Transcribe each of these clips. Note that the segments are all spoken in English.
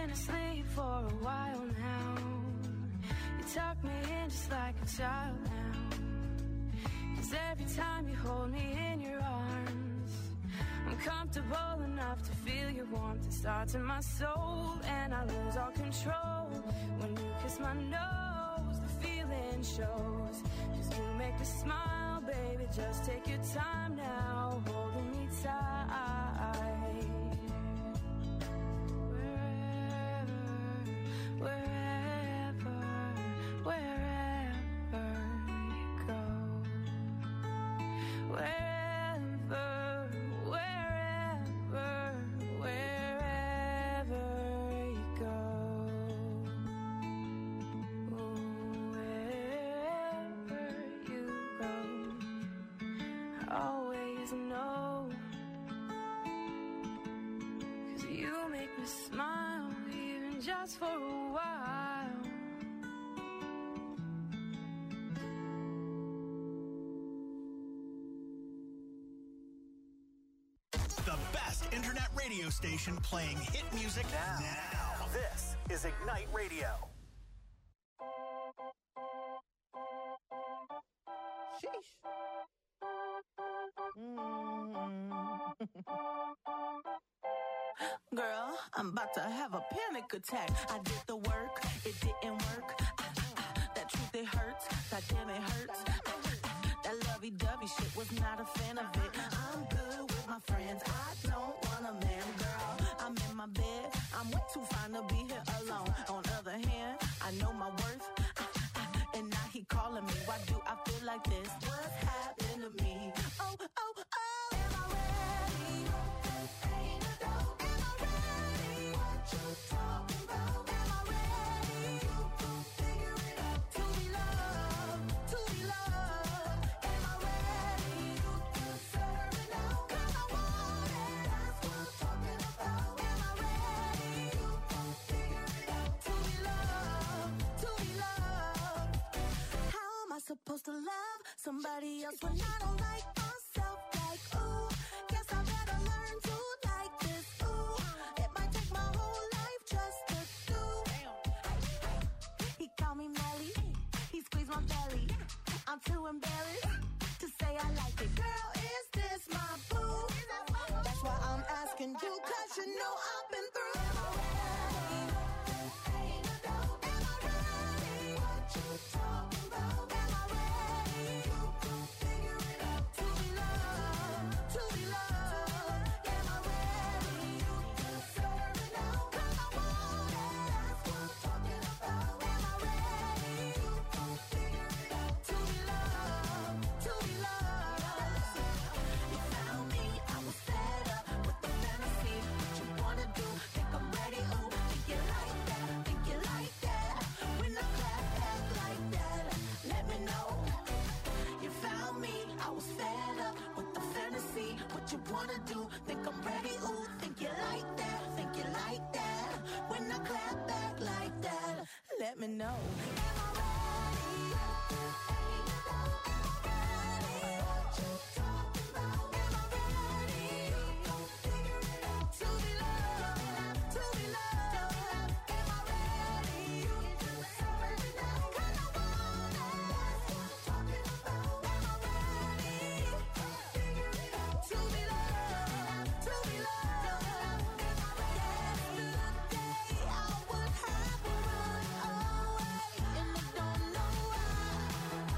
been asleep for a while now. You tuck me in just like a child now. 'Cause every time you hold me in your arms, I'm comfortable enough to feel your warmth. It starts in my soul and I lose all control. When you kiss my nose, the feeling shows. 'Cause you make me smile, baby, just take your time now, holding me tight. Always know, 'cause you make me smile, even just for a while. The best internet radio station playing hit music now. This is Ignite Radio. Sheesh. Girl, I'm about to have a panic attack. I did the work, it didn't work. That truth, it hurts. God damn, it hurts. That lovey-dovey shit, was not a fan of it. I'm good with my friends. I don't want a man, girl. I'm in my bed. I'm way too fine to be here alone. On the other hand, I know my worth. And now he calling me. Why do I feel like this? What's happened to me? Oh, oh, oh. Am I ready? Ain't a dope. Am I ready? What you talking about? Am I ready? You can figure it out. To be loved, to be loved. Am I ready? You can serve it out. 'Cause I want it. That's what I'm talking about. Am I ready? You can figure it out. To be loved, to be loved. How am I supposed to love somebody else when I don't like myself? Like, ooh, guess I better learn to like this. Ooh, it might take my whole life just to do. He called me Melly, he squeezed my belly. I'm too embarrassed to say I like it. Girl, is this my boo? That's why I'm asking you, 'cause you know I've been through. Am I ready? Ain't a dope. Am I ready? What you talking about? Am I ready? You can figure it out. To be loved, to be loved. Am I ready? You can serve it out. 'Cause I want it. That's what I'm talking about. Am I ready? You can figure it out. To be loved, to be loved. You found me, I was fed up with the fantasy. What you wanna do? Think I'm ready? Ooh, think you like that? Think you like that? When I clap back like that, let me know. You found me, I was fed up with the fantasy. What you wanna do? Think I'm ready? Ooh, think you like that? Think you like that? When I clap back like that, let me know. Am I ready? Ain't a doubt. Am I ready? What you talking about? Am I ready? You gon' figure it out. To be loved, to be loved. Am I ready? You can serve it out. 'Cause I want it. That's what I'm talking about. Am I ready? You gon' figure it out. To be loved, to be loved. Am I ready? Yesterday I would have run away, and I don't know why.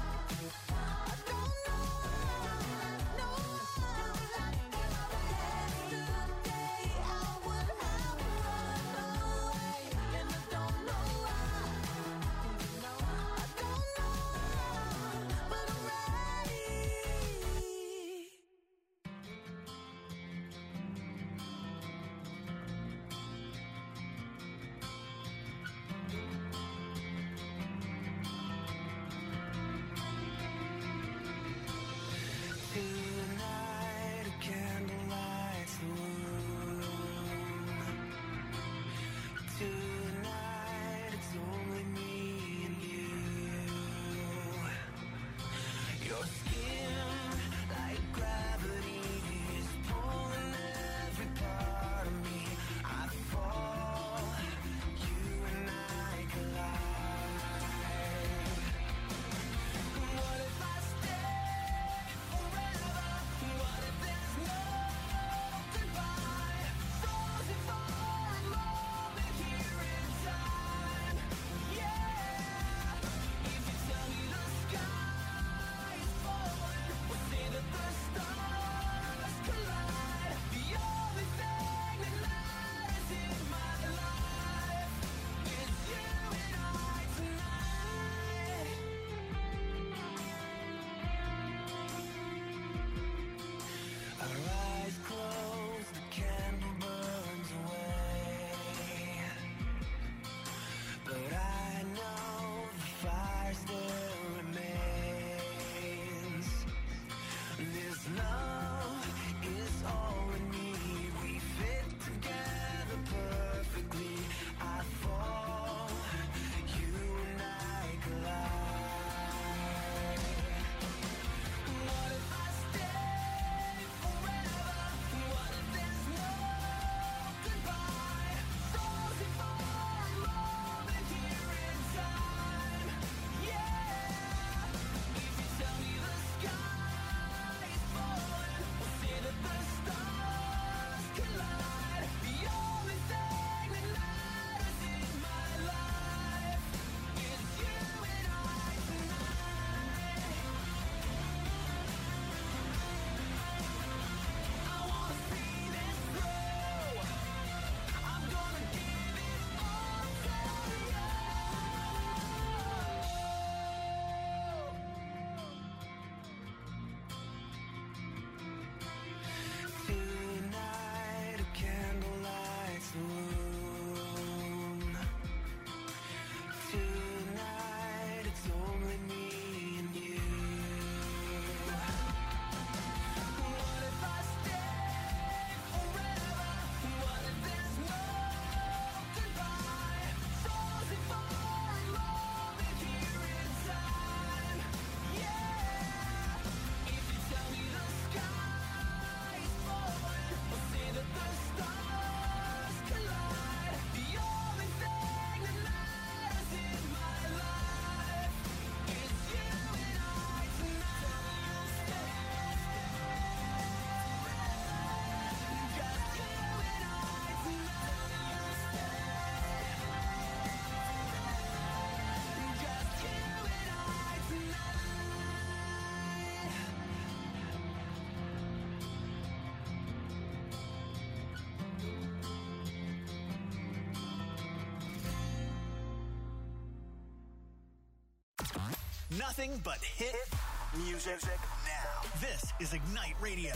Nothing but hit music now. This is Ignite Radio.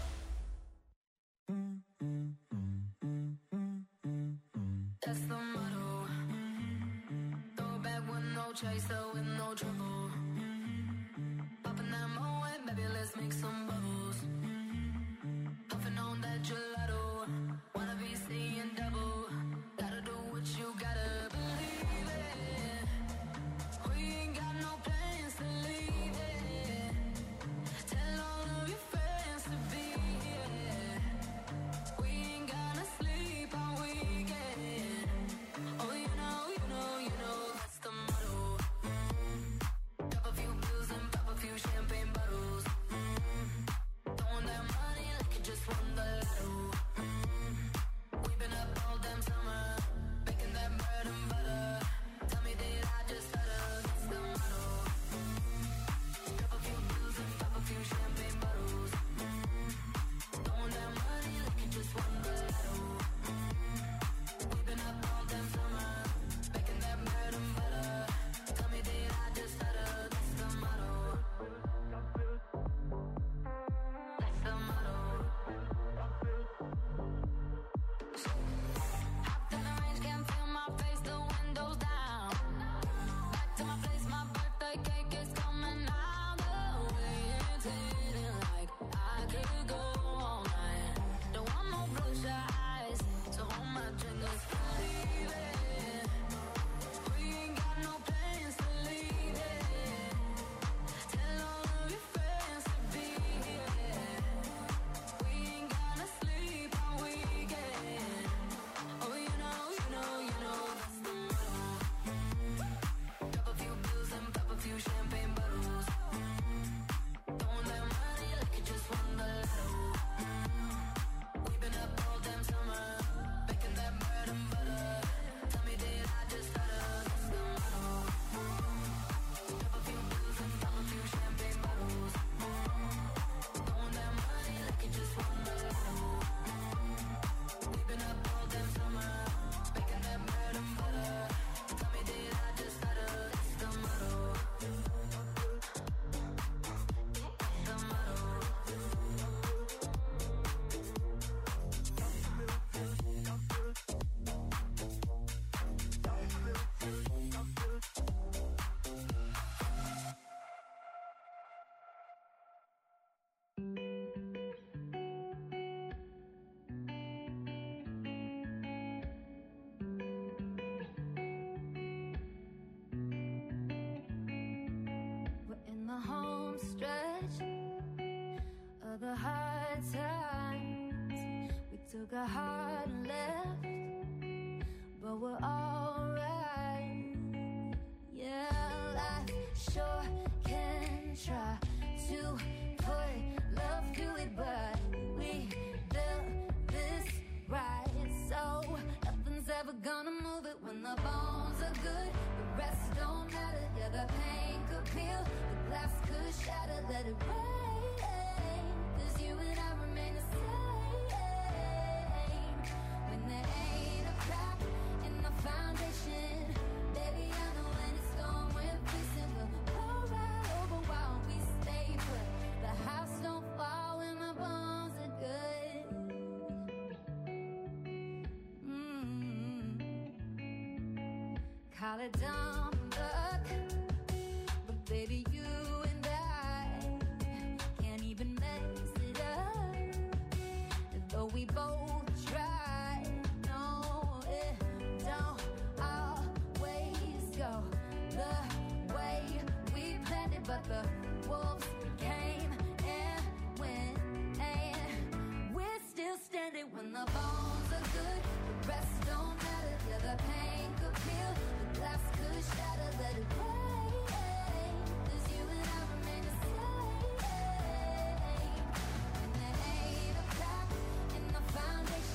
That's the motto. Throw back with no chaser, with no trouble. Popping that Moet, baby, let's make some bubbles. Puffing on that gelato. Wanna be seeing double. Gotta do what you gotta believe it. We ain't got no plans to leave it. Tell all of your friends to be here. We ain't gonna sleep all weekend. Oh, you know, that's the motto. Drop a few bills and pop a few champagne bottles. Throwing that money like you just won the lotto. We've been up all damn summer, making that bread and butter. Tell me, did I just stutter? That's the motto. Drop a few bills and pop a few champagne bottles. Throwing that money like you just won the lotto. We've been up all damn summer, making that bread and butter. Tell me, did I just stutter? That's the motto. That's the motto. Hopped in the range, can't feel my face, the windows down. Back to my place, my birthday cake is coming out. The way it's hitting like I could go all night. Don't want no bloodshot eyes, so hold my drink, let's believe it. We ain't got no plans to leave it. Tell all of your friends to be here. We ain't gonna sleep all weekend. Oh, you know, that's the motto. Drop a few bills and pop a few champagne bottles. Throwing that money like you just won the lotto. We've been up all damn summer, making that bread and butter. Tell me, did I just stutter? That's the motto. Drop a few bills and pop a few champagne bottles. Throwing that money like you just won the lotto. We've been up all damn summer, making that bread and butter. Tell me, did I just stutter? That's the motto. That's the motto. We're in the home stretch of the hard times. We took a hard left, but we're alright. Yeah, life sure can try to put love to it, but we built this right, so nothing's ever gonna move it. When the bones are good, the rest don't matter. Yeah, the pain could peel, the glass could shatter. Let it rain, 'cause you and I remain the same. When there ain't a crack in the foundation, baby, I know when it's gone, we're fixing. We'll roll right over while we stay put. The house don't fall when the bones are good. Call it dumb luck, but baby, you and I can't even mess it up. And though we both try, no, it don't always go the way we planned it. But the wolves came and went, and we're still standing. When the bones are good, the rest don't matter. Yeah, the pain could peel, the glass could shatter. Let it rain, 'cause you and I remain the same. And there ain't a crack in the foundation.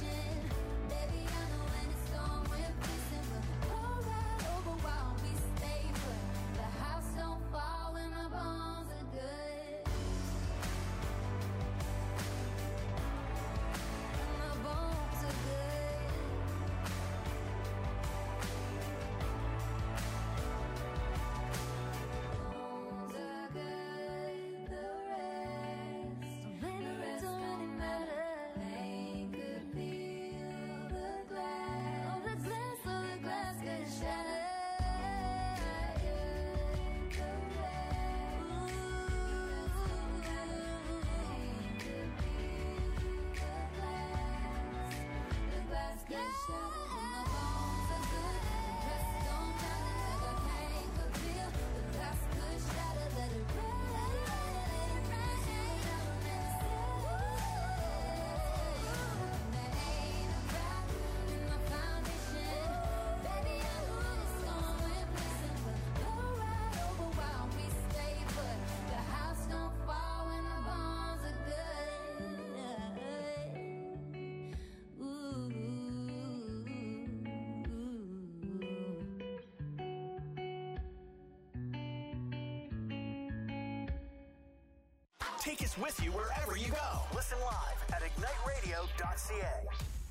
Take us with you wherever you go. Listen live at igniteradio.ca.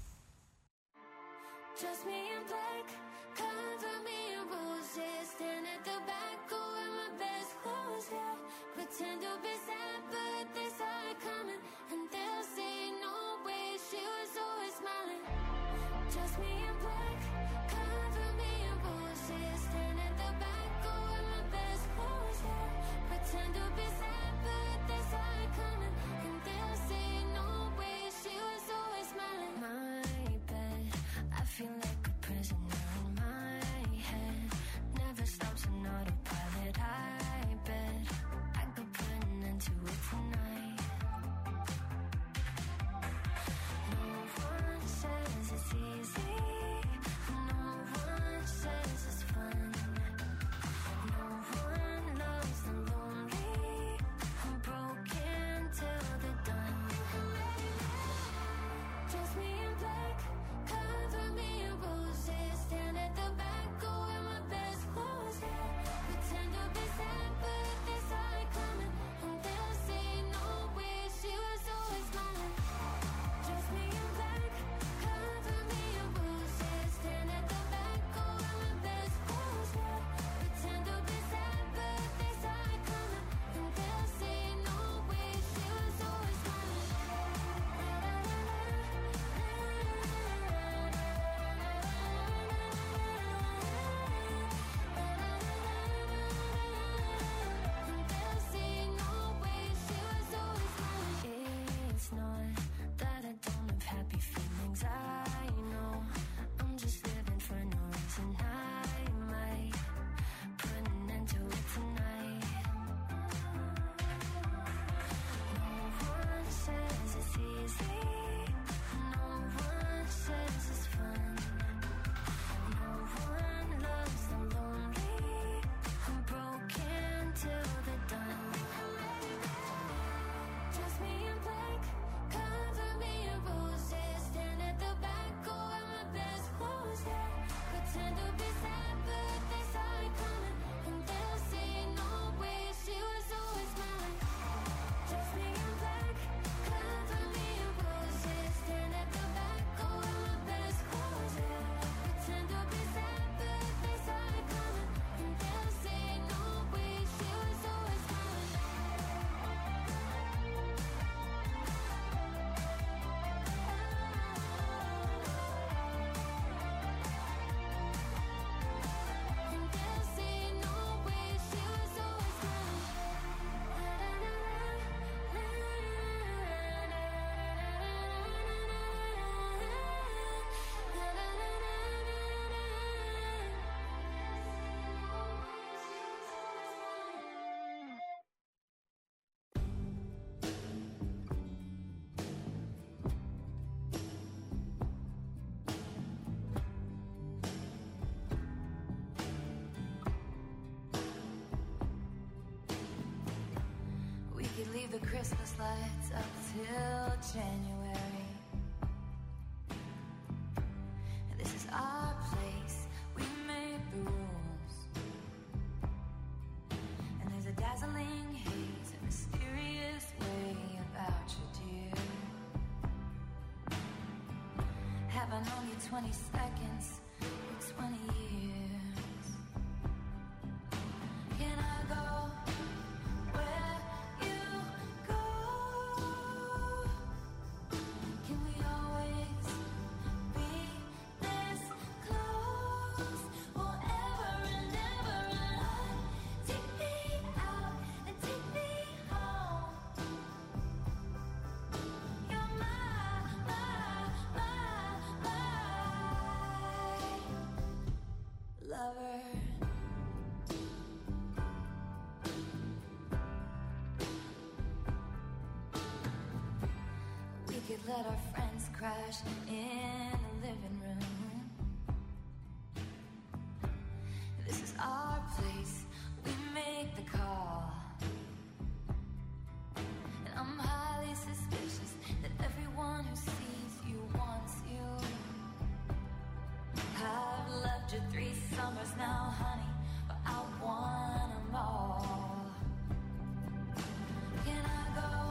Just me and black, cover me in roses. Stand at the back, go wear my best clothes, yeah. Pretend to be sad, but they saw it coming. And they'll say, no way, she was always smiling. Just me and black, cover me in roses. Stand at the back, go wear my best clothes, yeah. Pretend to be sad, but they saw it coming. And they'll say, no way, she was always smiling. My bed, I feel like a prisoner in my head. Never stops an autopilot. I bet I could put an end to it tonight. No one says it's easy. No one says it's fun. No one loves the lonely. I'm broken till they're done. Just me in black, cover me in roses. Stand at the back, go wear my best clothes, yeah. Pretend to be sad, but they saw it coming. And they'll say, no way, she was always smiling. Just me in black, cover me in roses. Stand at the back, go wear my best clothes, yeah. Pretend to be sad, but they saw it coming. And they'll say, no way, she was always smiling. It's not that I don't have happy feelings, I know. I'm just living for no reason. I might put an end to it tonight. No one says it's easy. No one says it's fun. No one loves the lonely. I'm broken till they're done. Just me in black, cover me in roses. Stand at the back, go wear my best clothes, yeah. Pretend to be sad, but they saw it coming. And they'll say, no way, she was always smiling. Just me in black, cover me in roses. Stand at the back, go wear my best clothes, yeah. Pretend to be sad, but they saw it coming. And they'll say, no way, she was always smiling. And they'll say, no way, she was always We could leave the Christmas lights up till January. This is our place, we made the rules. And there's a dazzling haze, a mysterious way about you, dear. Have I known you 20 seconds or 20 years? Can I go where you go? Can we always be this close forever and ever? And take me out and take me home. You're my lover. We could let our friends crash in the living room. This is our place, we make the call. And I'm highly suspicious that everyone who sees you wants you. I've loved you 3 summers now, honey, but I want them all. Can I go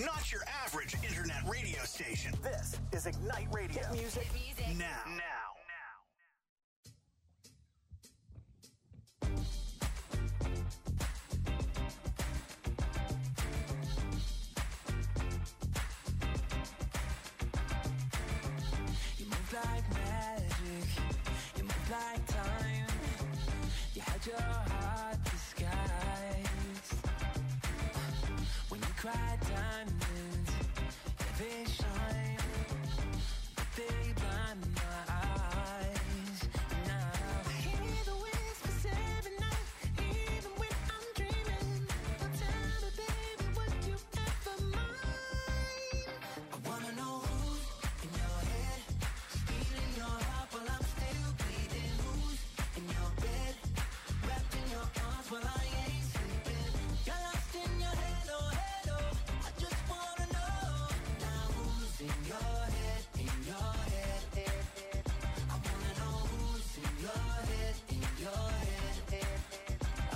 Not your average internet radio station. This is Ignite Radio. Hit music now. You move like magic, you move like time. You had your heart disguised. When you cry diamonds, yeah, they shine, but they blind my eyes. Now I hear the whispers every night, even when I'm dreaming. Now tell me, baby, would you ever mind? I wanna know who's in your head, stealing your heart while I'm still bleeding. Who's in your bed, wrapped in your arms while I ain't sleeping. You're lost in your head, oh head, oh. I just wanna know now who's in your head, in your head, head, head. I wanna know who's in your head, in your head, head, head.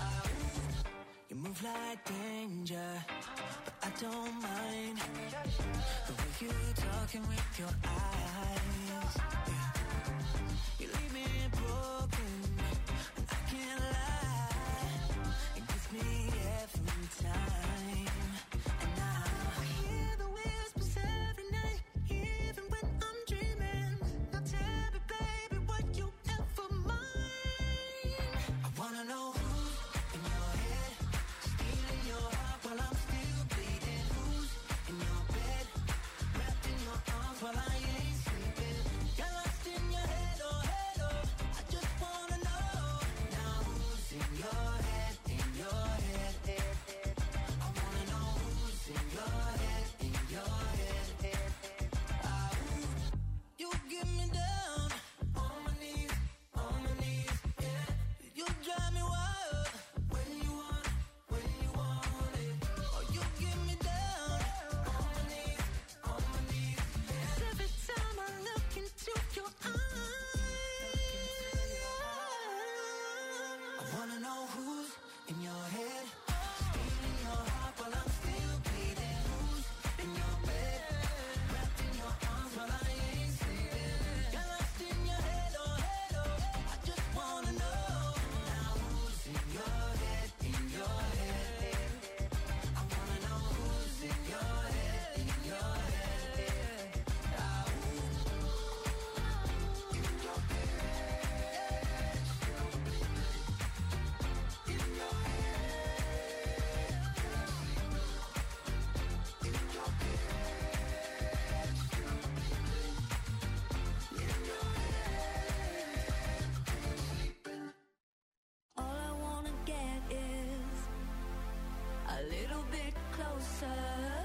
You move like danger, but I don't mind the way you talking with your eyes. Yeah. You leave me broken, and I can't lie. It gets me every time. And now I hear the whispers every night, even when I'm dreaming. Now tell me, baby, would you ever mind? I wanna know who's in your head, stealing your heart while I'm still bleeding. Who's in your bed, wrapped in your arms while I ain't sleeping. You're lost in your head, oh head, oh. I just wanna know now who's in your head, in your head, head, head. I wanna know who's in your head, in your head, head, head. You get me down on my knees, yeah. You drive me wild when you want it. Oh, you get me down on my knees, yeah. 'Cause every time I look into your eyes, I wanna know who's in your head, stealing your heart while I'm still bleeding. Who's in your bed, wrapped in your arms while I ain't sleeping. You're lost in your head, oh head, oh. I just wanna know now who's in your head, in your head, head, head. I wanna know who's in your head, in your head, head. All I wanna get is a little bit closer.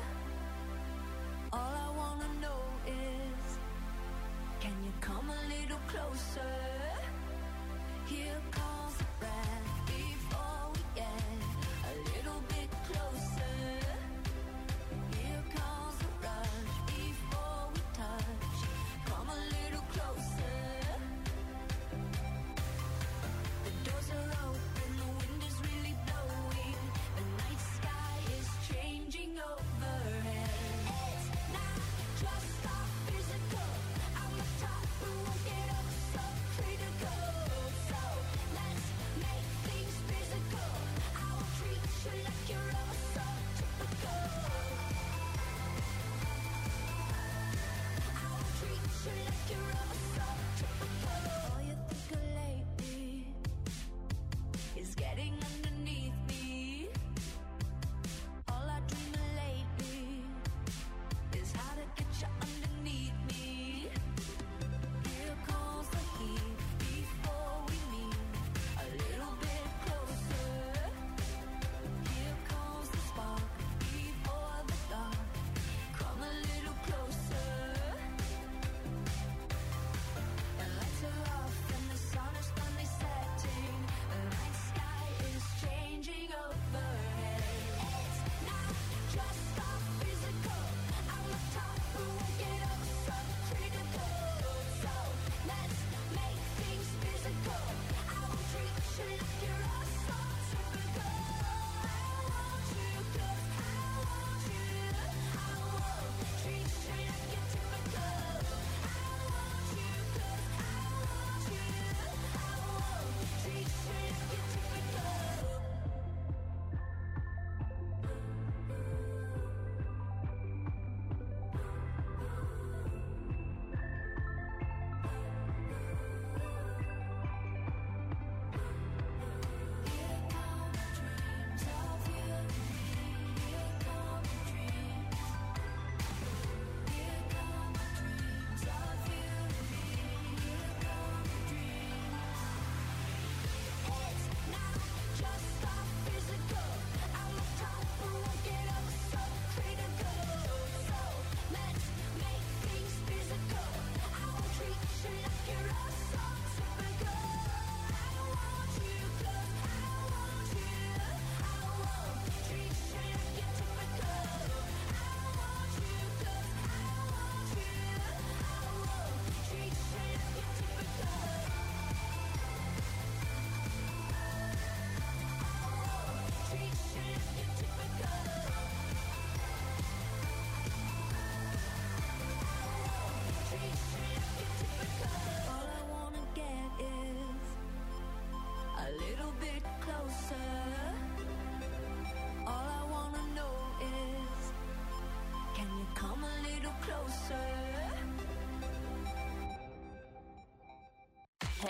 All I wanna know is, can you come a little closer? Here comes the breath before we get a little bit closer. Here comes the rush before we touch. Come a little closer. The doors are open, the wind is really blowing. The night sky is changing overhead. It's not just our physical. I'm the top, we won't get up so critical. So let's make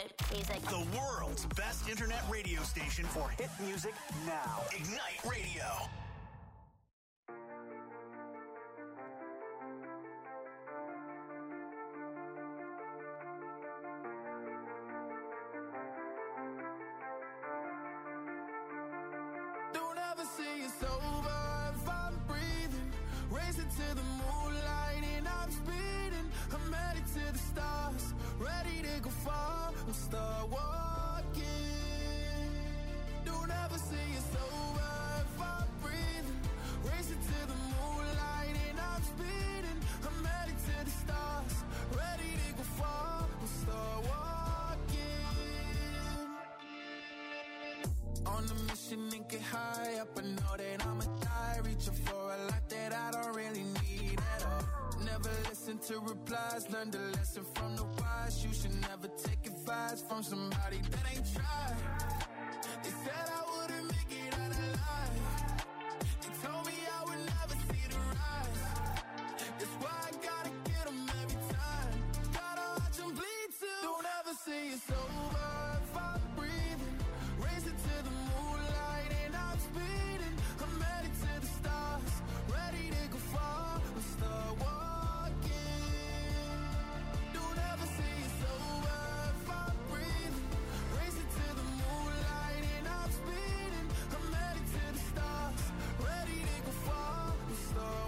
hit music. The world's best internet radio station for hit music now. Ignite Radio. Don't ever say it's over if I'm breathing. Racing to the moonlight and I'm speeding. I'm headed to the stars, ready to go far. I'm start walking. Don't ever say it's over if I'm breathing. Racing to the moonlight and I'm speeding. I'm headed to the stars, ready to go far. I'm start walking. On a mission and get high up, I know that I'ma die. Reaching for a lot that I don't really need at all. Never listen to replies, learn the lesson from the wise. You should never take advice from somebody that ain't tried. They said I wouldn't make it out alive. They told me I would never see the rise. That's why I gotta get them every time. Gotta watch them bleed too. Don't ever say it's over if I'm breathing. Racing to the moonlight and I'm speeding. I'm headed to the stars, ready to go far. I'm start walking. Don't ever say it's over if I'm breathing. Racing to the moonlight and I'm speeding. I'm headed to the stars, ready to go far. I'm start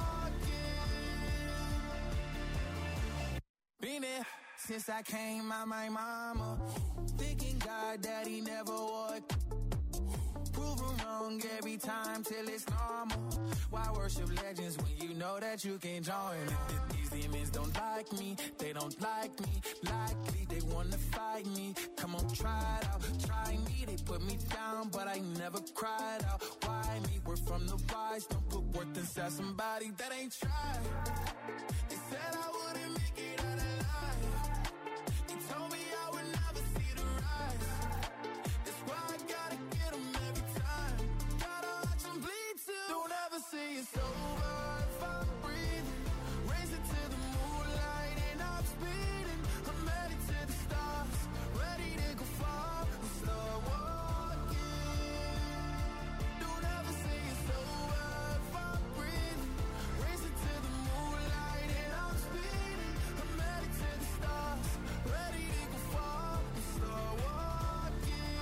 walking. Been there since I came out my mama. Thinking God that he never would. Proven wrong every time till it's normal. Why worship legends when you know that you can join? These demons don't like me, they don't like me. Likely they wanna fight me. Come on, try it out, try me. They put me down, but I never cried out. Why me? We're from the wise. Don't put worth inside somebody that ain't tried. They said I wouldn't make it out alive. They told me I would never see the rise. That's why I gotta get them every time. Gotta watch them bleed too. Don't ever say it's over if I'm breathing. Racing to the moonlight and I'm speeding. I'm headed to the stars, ready to go far. I'm start walking. Don't ever say it's over if I'm breathing. Racing to the moonlight and I'm speeding. I'm headed to the stars, ready to go far. I'm start walking.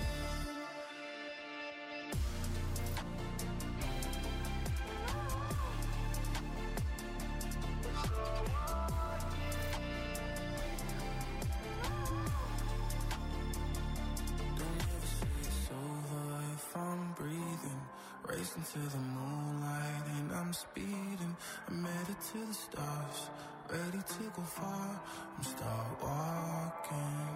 Don't ever say it's over if I'm breathing. Racing to the moonlight and I'm speeding. I'm headed to the stars, ready to go far. I'm start walking.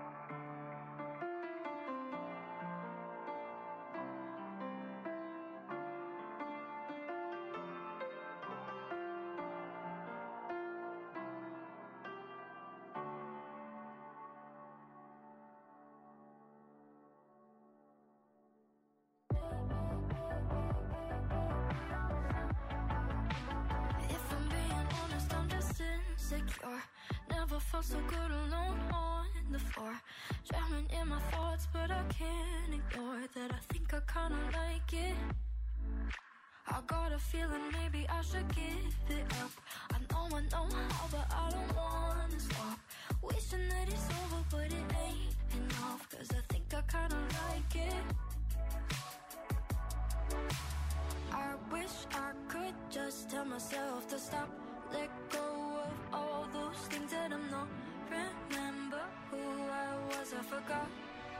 If I'm being honest, I'm just insecure. Never felt so good alone on the floor. Drowning in my thoughts, but I can't ignore that. I think I kinda like it. I got a feeling maybe I should give it up. I know how, but I don't wanna stop. Wishing that it's over, but it ain't enough. Cause I think I kinda like it. I wish I could just tell myself to stop. Let go of all those things that I'm not. Remember who I was, I forgot.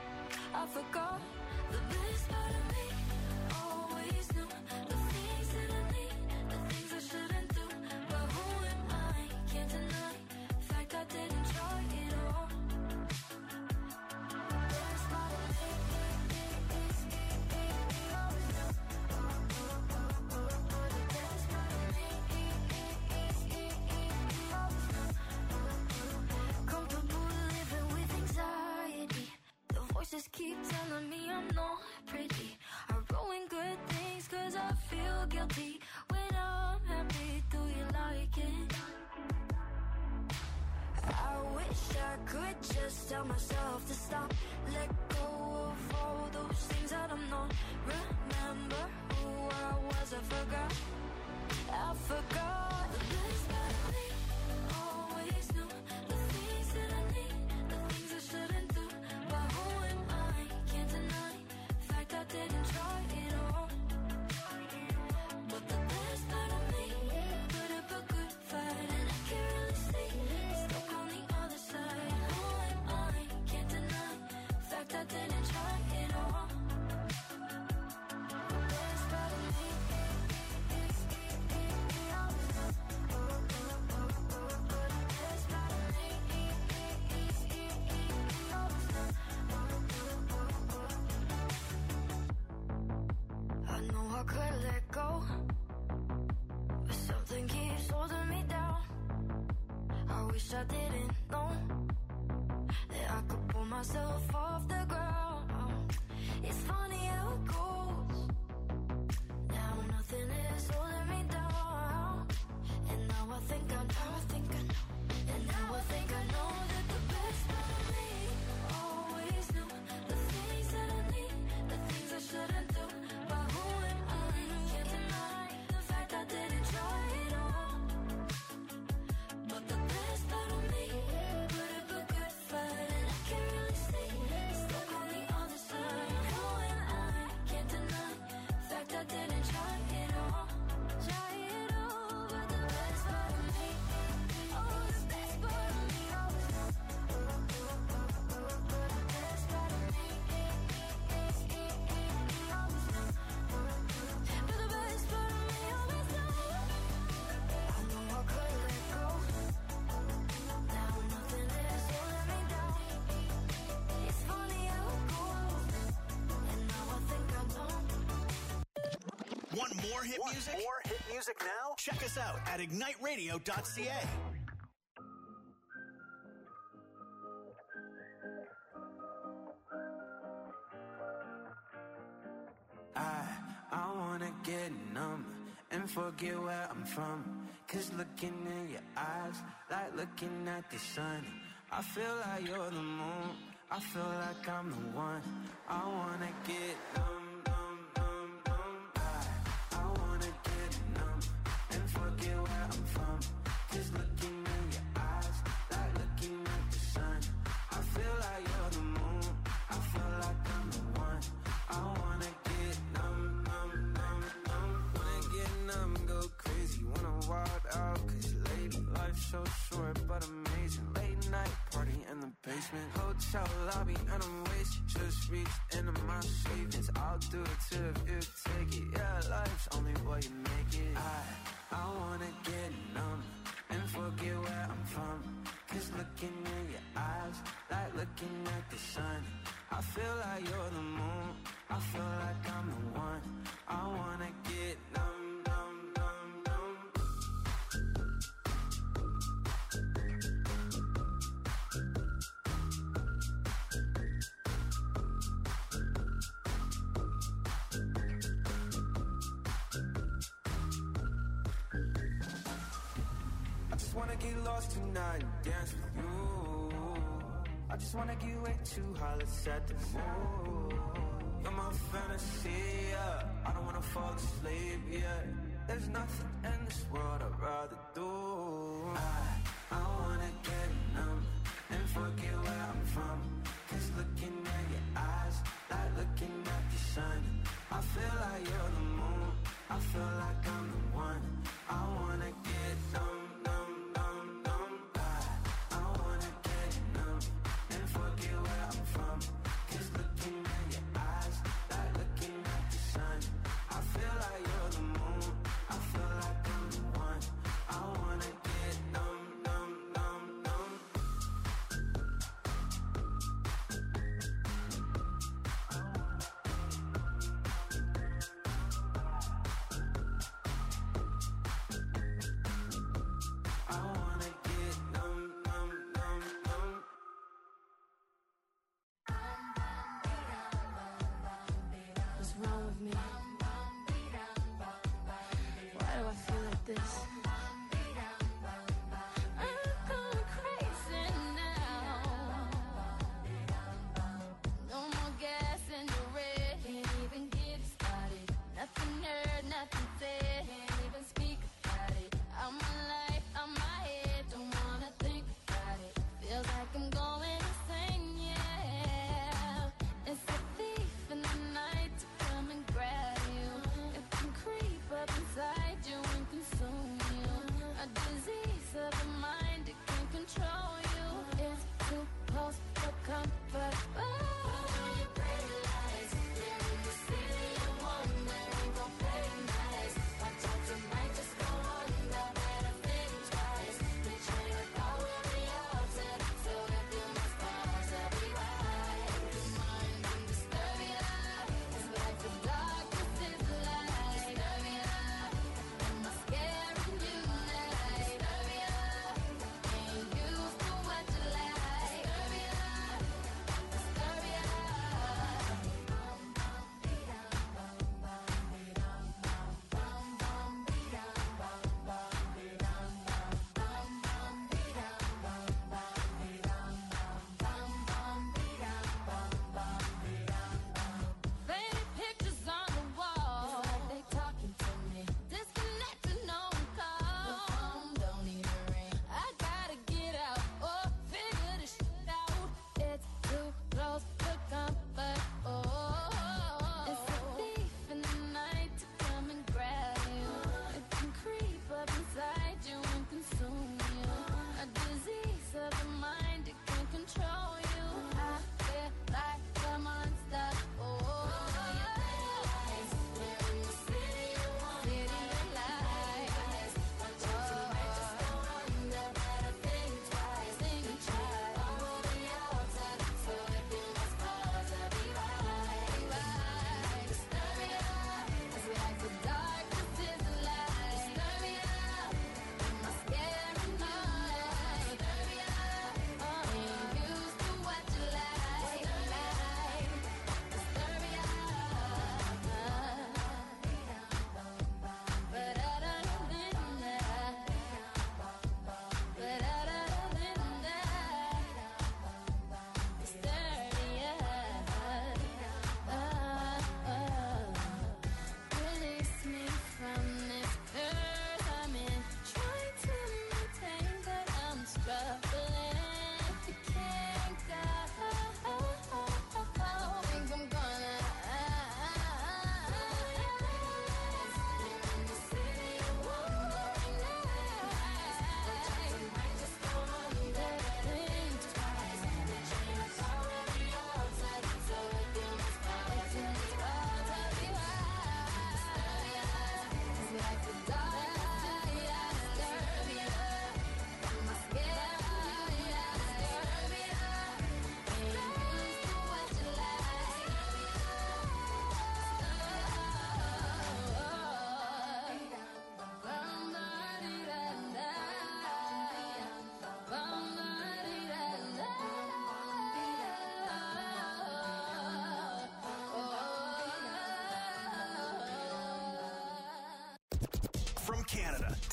The best part of me always knew the things that I need, the things I shouldn't do. But who am I? Can't deny the fact I didn't try it all. The best part of me is always knew. The best part of me is always knew. Comfortable living with anxiety. The voices keep telling me I'm not pretty. I ruin good things cause I feel guilty. When I'm happy, do you like it? I wish I could just tell myself to stop, let go of all those things that I'm not. Remember who I was, I forgot. The best part of me always knew the things that I need, the things I shouldn't do. But who am I? Can't deny the fact I didn't try it all. But the best part of me put up a good fight, and I can't really see it's stuck on the other side. Who am I? Can't deny the fact I didn't try it all. The best part of me is I know I could let go, but something keeps holding me down. I wish I didn't know that I could pull myself off the ground. It's funny how it goes. Now nothing is holding me down. And now I think I know, and now I think I know that the best part of me always knew the things that I need, the things I shouldn't do. But who am I? Can't deny the fact I didn't try it all. But the best part of me put up a good fight, and I can't really see it's stuck on the other side. Who am I? Can't deny the fact I didn't try it all. But the best part of me, oh, the best part of me always knows. But the best part of me always knows. But the best part of me always knows. I know I could let go. Now nothing is holding me down. It's funny how it goes. And now I think I don't. Want more hit music? More hit music now? Check us out at igniteradio.ca. I wanna get numb and forget where I'm from. 'Cause looking in your eyes, like looking at the sun. I feel like you're the moon, I feel like I'm the one. I wanna get numb, numb, numb, numb. I wanna get numb and forget where I'm from. 'Cause looking in your eyes, like looking at the sun. I feel like you're the moon, I feel like I'm the one. I wanna get numb, numb, numb, numb. Wanna get numb, go crazy, wanna wild out. 'Cause lady, life's so short but amazing. Late night party in the basement, hotel lobby and I'm wasted. Just reached into my savings, I'll do it too if you take it. Yeah, life's only what you make it. I wanna get numb and forget where I'm from. 'Cause looking in your eyes, like looking at the sun. I feel like you're the moon, I feel like I'm the one. I wanna get numb, numb, numb, numb. I just wanna get lost tonight and dance with you. I just wanna get way too high, let's set the mood. You're my fantasy, yeah. I don't wanna fall asleep, yeah. There's nothing in this world I'd rather do. I wanna get numb and forget where I'm from. 'Cause looking at your eyes, like looking at the sun. I feel like you're the moon, I feel like I'm the one. I wanna get numb, numb, numb, numb. I wanna get numb and forget where I'm from. 'Cause looking at your eyes, like looking at the sun. I feel like you're the moon, I feel like I'm the one. I wanna get numb, numb, numb, numb.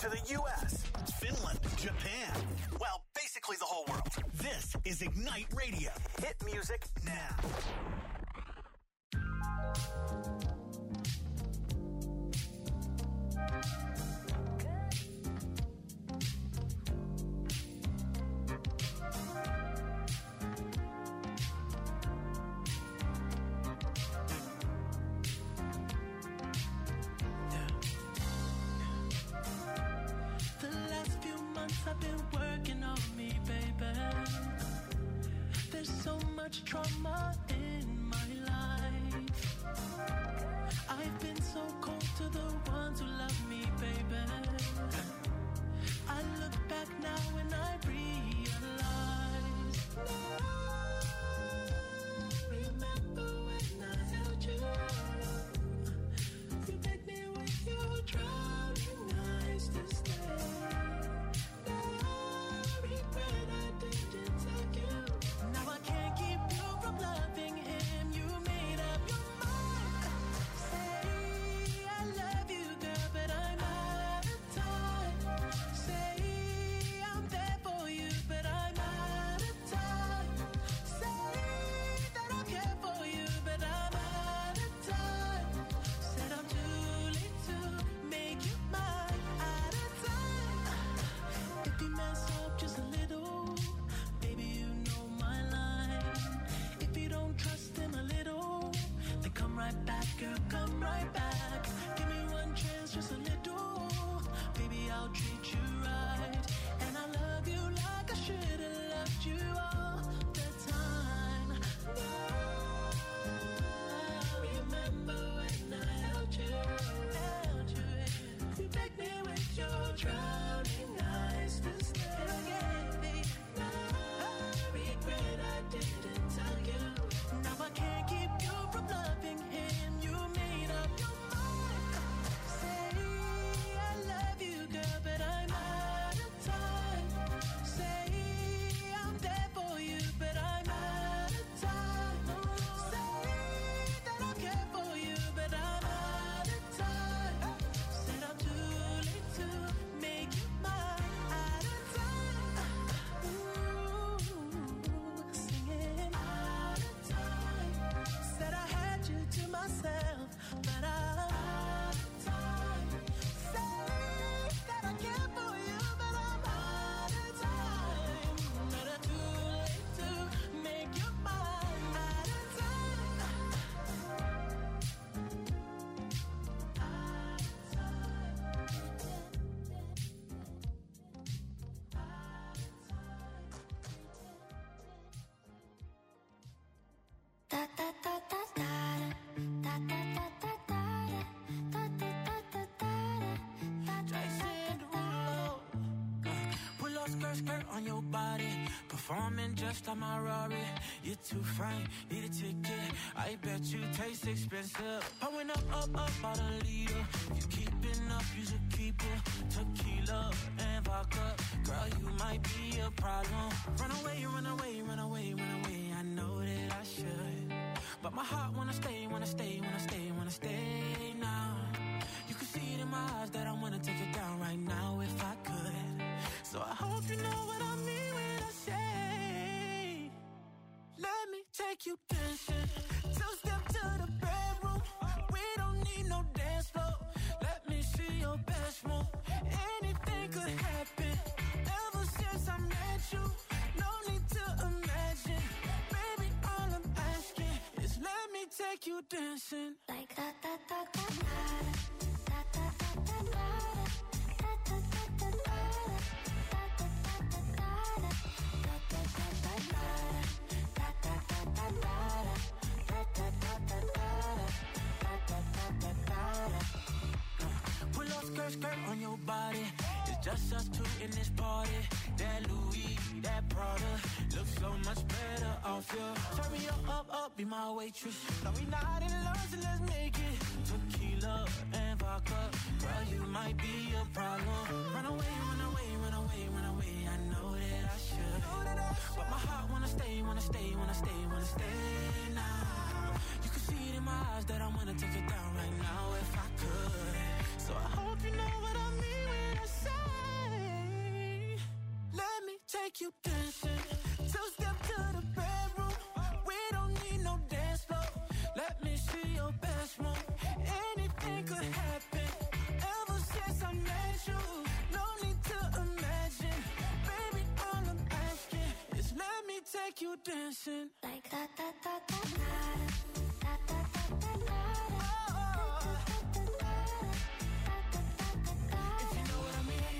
to the U.S., Finland, Japan. Well, basically the whole world. This is Ignite Radio. Hit music now. I've been working on me, baby. There's so much trauma in my life. I've been so cold to the ones who love me, baby. I look back now and I realize. Remember when I held you? You begged me with your drowning eyes to stay. Girl, come right back. Give me one chance, just a little. Baby, I'll treat you right. And I love you like I should have loved you all the time. Remember when I held you? You begged me with your drowning eyes to stay. I regret I didn't tell you. Now I can't keep you from loving him. Skirt on your body, performing just like my Rari. You're too fine, need a ticket. I bet you taste expensive. Pouring up about a liter. If you keeping up, you should keep it. Tequila and vodka, girl, you might be a problem. Run away, run away, run away, run away. I know that I should, but my heart wanna stay, wanna stay, wanna stay, wanna stay now. You can see it in my eyes that I wanna take it down right now if I could. So I hope you know what I mean when I say, let me take you dancing. Two-step to the bedroom. We don't need no dance floor. Let me see your best move. Anything could happen. Ever since I met you, no need to imagine. Baby, all I'm asking is let me take you dancing. Like that, that, that, that, that. Pull up skirt on your body. It's just us two in this party. That Louis, that Prada looks so much better off you. Turn me up, be my waitress. No, we not in love, so let's make it. Tequila and vodka, girl, you might be a problem. Run away, run away, run away, run away. I know that I should, but my heart wanna stay, wanna stay, wanna stay, wanna stay now. You can see it in my eyes that I wanna take it down right now if I could. So I hope you know what I mean when I say you dancing. Two-step to the bedroom. We don't need no dance floor. Let me see your best move. Anything could happen. Ever since I met you, no need to imagine. Baby, all I'm asking is let me take you dancing. Like da da da da da da da da da. If you know what I mean.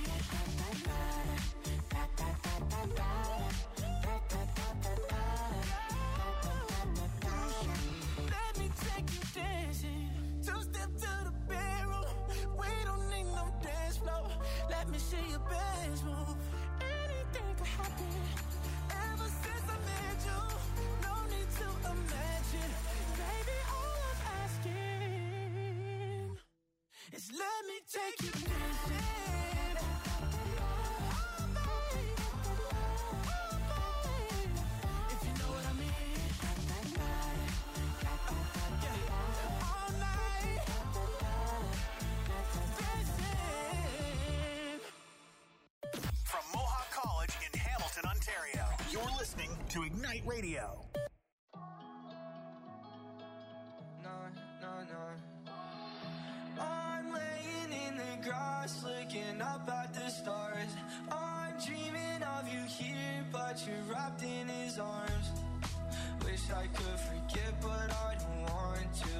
Let me take you dancing. Two-step to the bedroom. We don't need no dance floor. Let me see your best move. Anything could happen. Ever since I met you, no need to imagine. Baby, all I'm asking is let me take you dancing. If you know what I mean. All night. Dancing. From Mohawk College in Hamilton, Ontario, you're listening to Ignite Radio. I'm laying in the grass, looking up at the stars. I'm dreaming of you here, but you're wrapped in his arms. Wish I could forget, but I don't want to.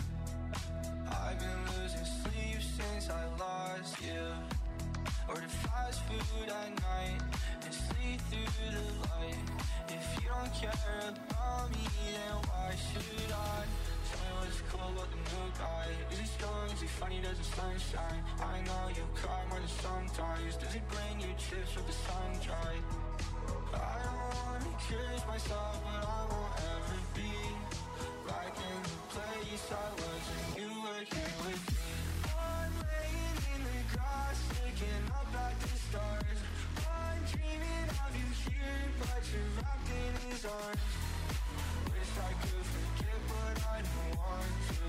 I've been losing sleep since I lost you. Order fast food at night and sleep through the light. If you don't care about me, then why should I? Tell me what's cool about the new guy. Is he strong? Is he funny? Does the sunshine? I know you cry more than sometimes. Does he bring you chips with the sun dry? I don't wanna curse myself, but I won't ever be back in the place I was when you were here with me. I'm laying in the grass, looking up at the stars. I'm dreaming of you here, but you're wrapped in his arms. Wish I could forget, but I don't want to.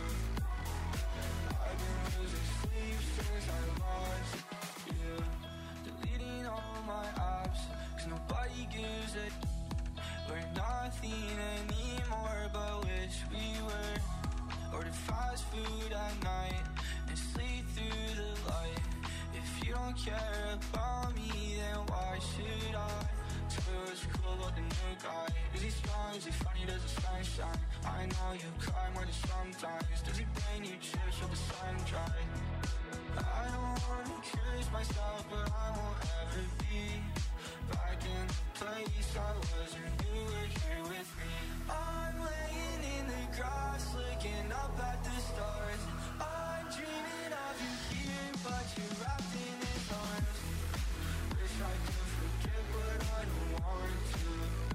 I've been losing sleep since I lost you. Deleting all my apps, cause nobody gives a. We're nothing anymore, but wish we were. Order fast food at night and sleep through the light. If you don't care about me, then why should I? Tell me what's cool about the new guy. Is he strong? Is he funny? Does the sunshine? I know you cry more than sometimes. Does he bring you chips with the sun dry? I don't wanna curse myself, but I won't ever be back in the place I was when you were here with me. I'm laying in the grass, looking up at the stars. I'm dreaming of you here, but you're wrapped in his arms. Wish I could forget, but I don't want to.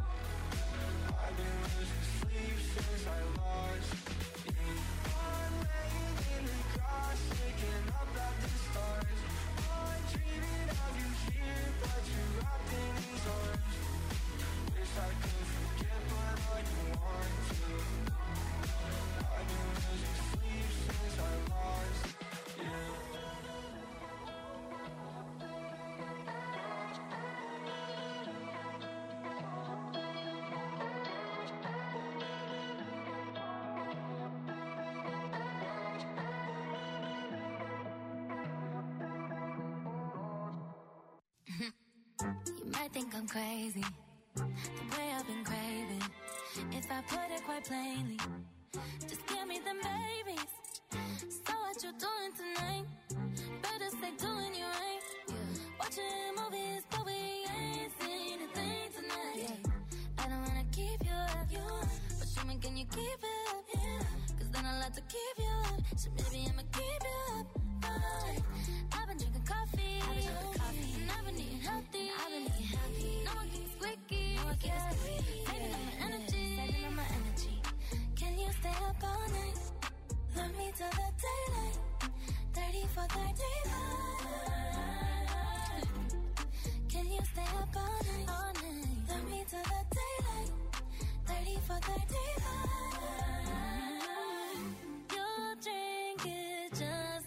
I've been losing sleep since I lost you. I'm laying in the grass, looking up at the stars. I'm dreaming of you here, but you're wrapped in his arms. Wish I could forget, but I don't want to. I've been losing sleep since I lost you. You might think I'm crazy, the way I've been craving. If I put it quite plainly, just give me them babies. So what you doing tonight? Better stay doing you right. Watching movies, but we ain't seen a thing tonight. I don't wanna keep you up, but show me, can you keep it up? Cause then I'll have to keep you up. So maybe I'ma keep you up. I've been drinking coffee, and I've been eating healthy. No one keeps squeaky, saving up my energy. Can you stay up all night? Love me till the daylight. 30 for 35. Can you stay up all night? Love me till the daylight. 30 for 35. Your drink is just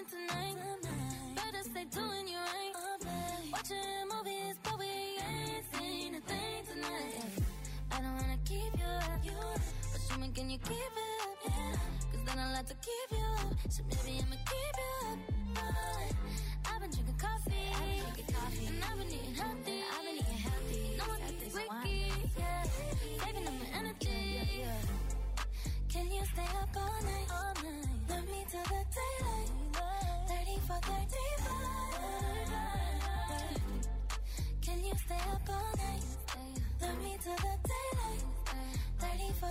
in tonight. Better stay doing you right. Watching movies, but we ain't seen a thing tonight. I don't wanna keep you up, but show me, can you keep it up? Cause then I'll have to keep you up. So maybe I'ma keep you up. I've been drinking coffee, and I've been eating healthy. No one can be wiki, yeah. Saving up my energy. Can you stay up all night? Love me till the daylight. 30 for 35. Can you stay up all night? Love me till the daylight. 30 for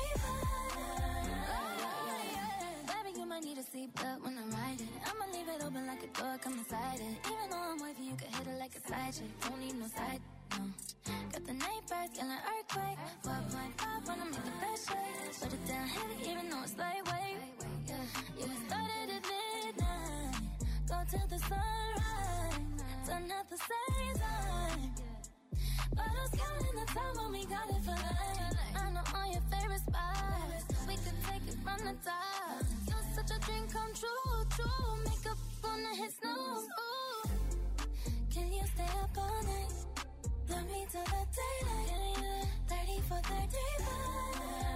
35. Baby, you might need a seatbelt when I'm riding. I'ma leave it open like a door, come inside it. Even though I'm wifey, you can hit it like a side chick. Don't need no side, no. Got the neighbors yelling earthquake. 4.5 wanna make the best shake. Put it down heavy, even though it's lightweight. Yeah, we started at midnight. Go till the sunrise. Done at the same time. But I was counting the time when we got it for life. I know all your favorite spots. We could take it from the top. You're such a dream come true, true. Makeup gonna hit snooze. Ooh. Can you stay up all night? Love me till the daylight. 30 for 35.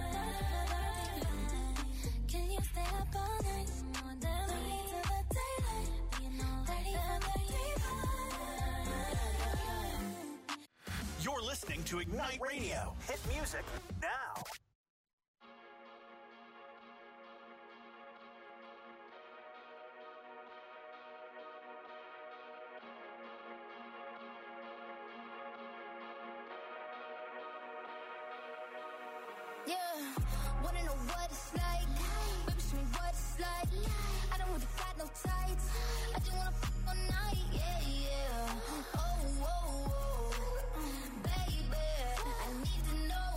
Can you stay up all night? Love me till the daylight. 30 for 35. You're listening to Ignite Radio. Hit music now. Yeah, wanna know what it's like? Baby, show me what it's like. I don't really got no tights. I just wanna fuck all night, yeah, yeah. Oh, oh, oh, baby, I need to know.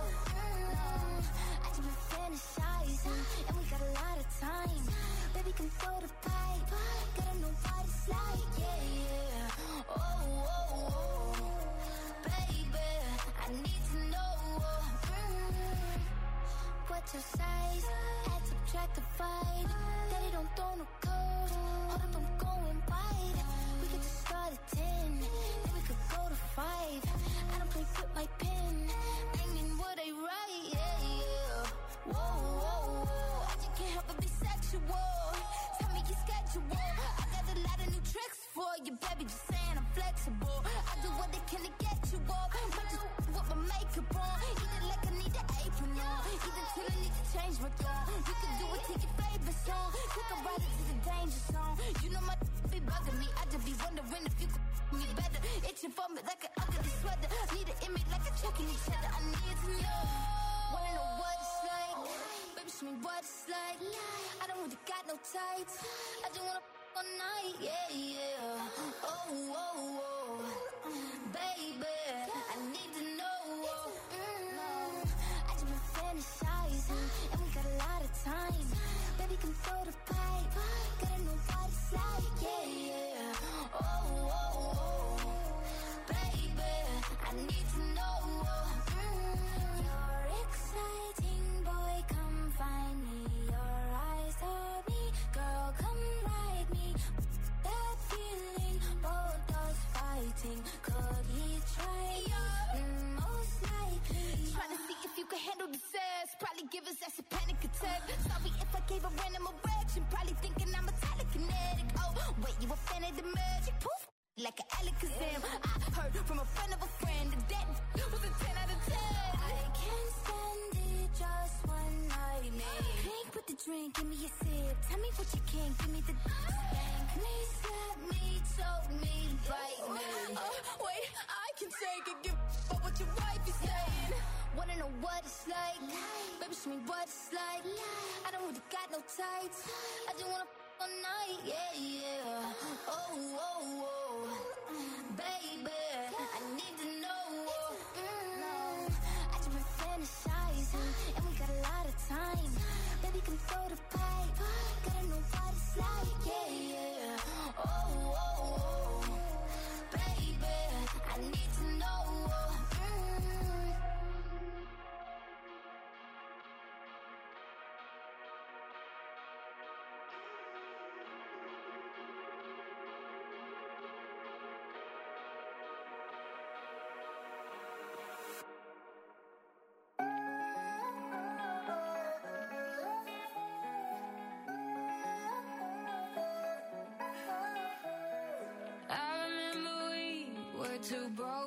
I just been fantasizing, and we got a lot of time. Baby, can throw the pipe. Gotta know what it's like, yeah, yeah. Oh, oh, oh, baby, I need to know. What's your size? Add, subtract, divide. Daddy don't throw no code. Hold up, I'm going wide. We could just start at 10, then we could go to 5. I don't play with my pen, banging what I write, yeah, yeah. Whoa, whoa, whoa, I just can't help but be sexual. Tell me your schedule. I got a lot of new tricks for you, baby, just saying I'm flexible. I do what they can to get you off. Might just with my makeup on. Eat it like I need an apron on. Either till I need to change my tone. You can do it, take your favorite song. Take a ride into the danger zone. You know my be bugging me. I just be wondering if you could me better. Itching for me like an ugly sweater. Need an image like a checking each other. I need to know. Wanna know what it's like? Baby, show me what it's like. I don't really got no tights. I just wanna fuck all night, yeah, yeah. Oh, oh, oh, baby, I need to know. I just been fantasizing, and we got a lot of time. Baby, can throw the pipe. Gotta know what it's like, yeah, yeah. Oh, oh, oh, baby, I need to know. You're exciting, boy, come find me. Your eyes are me, girl, come ride me. That feeling, both us fighting. Could he try? Most likely. Trying to see if you can handle the sass. Probably give us that's a panic attack. Sorry if I gave a random erection. Probably thinking I'm a telekinetic. Oh, wait, you a fan of the magic? Poof, like an Alakazam. I heard from a friend of a friend that was a 10 out of 10. I can't stand it, just one night, man. Drink with the drink, give me a sip. Tell me what you can, give me the spank me, slap me, choke me, bite me. Wait, I can take it, give up what your wife is saying. Wanna know what it's like? Baby, show me what it's like. I don't really got no tights. I just wanna fuck all night, yeah, yeah. Oh, oh, oh, baby, I need to know. I just been fantasizing, and we got a lot of time. Baby, can throw the pipe. Gotta know what it's like, yeah, yeah. Oh, oh, oh, baby, I need to know.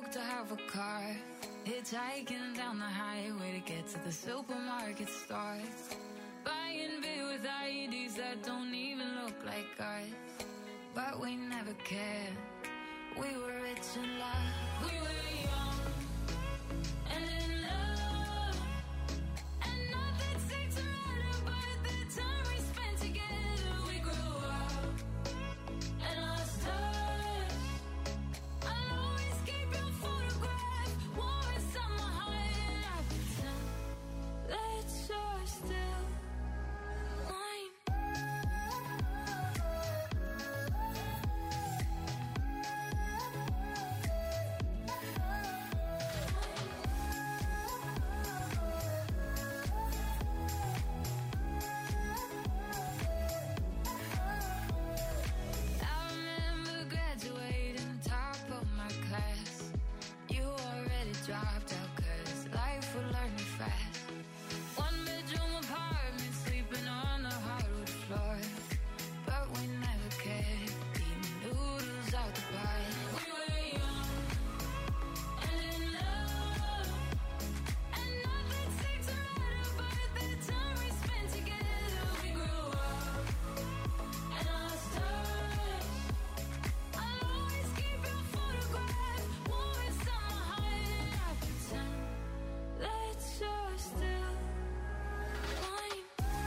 broke to have a car. Hitchhiking down the highway to get to the supermarket store. Buying beer with IEDs that don't even look like ours. But we never cared. We were rich in love. We were young and in love. And nothing seemed to matter but the time we spent together. We grew up and lost touch. I'll always keep your photograph warm inside my heart. And I pretend that you're still mine. I remember graduating top of my class. You already dropped out 'cause life would learn you fast. One bedroom apartment, sleeping on the hardwood floor. But we never cared, eating noodles out the pot. We were young and in love. And nothing seemed to matter but the time we spent together. We grew up and lost touch. I'll always keep your photograph warm inside my heart. And I pretend that you're still mine.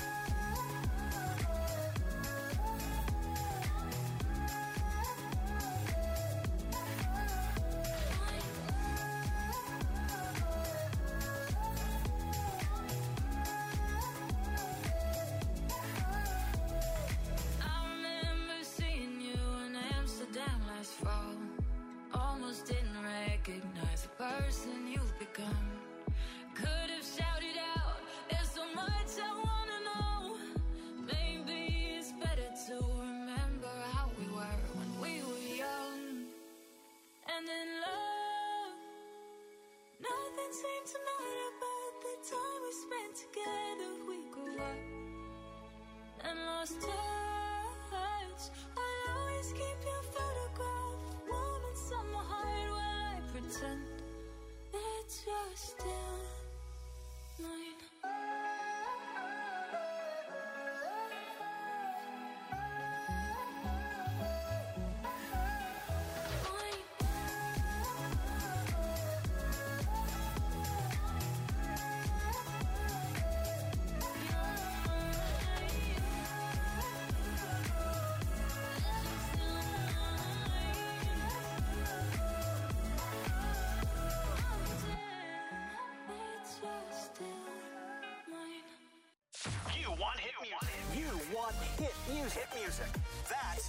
I remember seeing you in Amsterdam last fall. Almost didn't recognize the person you've become. Could have shouted out, there's so much I wanna know. Maybe it's better to remember how we were when we were young and in love. Nothing seemed to matter but the time we spent together. We grew up and lost touch. I'll always keep your photograph warm inside my heart while I pretend that you're still mine. You want hit music. You want hit music. Hit music.